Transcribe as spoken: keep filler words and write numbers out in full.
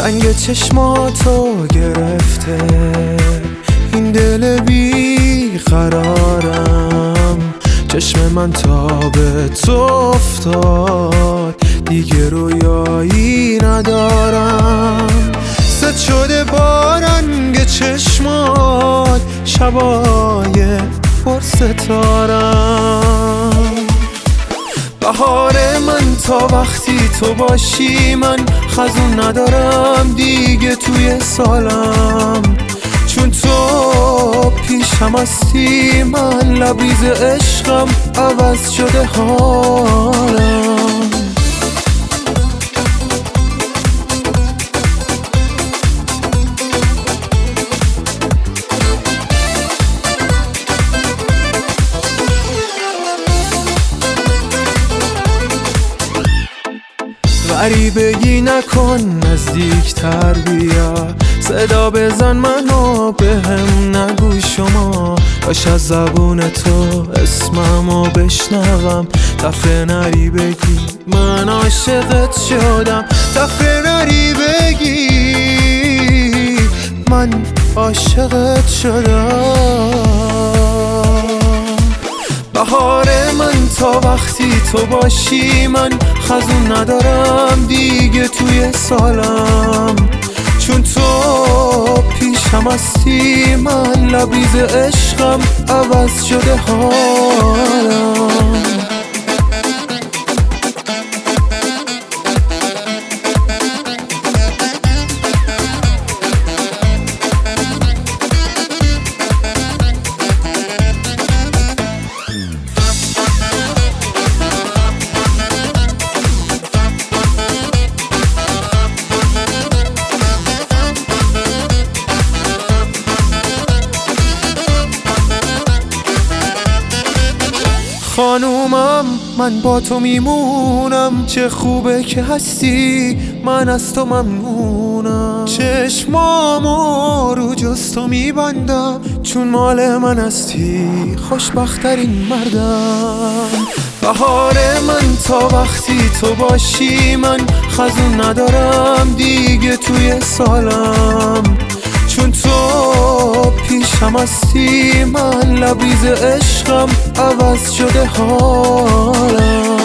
رنگ چشماتو گرفته این دل بی قرارم، چشم من تا به تو افتاد دیگه رویایی ندارم. ست شده با رنگ چشمات شبای پر ستارم. بهار من تا وقتی تو باشی، من خزون ندارم دیگه توی سالم، چون تو پیشم هستی من لبریز عشقم عوض شده حالم. غریبگی نکن نزدیکتر بیا، صدا بزن منو بهم نگو شما، باش از زبون تو اسممو بشنوم. دفعه نری بگی من عاشقت شدم، دفعه نری بگی من عاشقت شدم. بهار من تا وقتی تو باشی، من خزون ندارم دیگه توی سالم، چون تو پیشم هستی من لبریز عشقم عوض شده حالم. خانومم من با تو میمونم، چه خوبه که هستی من از تو ممنونم. چشمامو رو جز تو میبندم، چون مال من هستی خوشبخترین مردم. بهار من تا وقتی تو باشی، من خزون ندارم دیگه توی سالم، چون تو پیشم هستی من لبریز عشقم عوض شده حالم.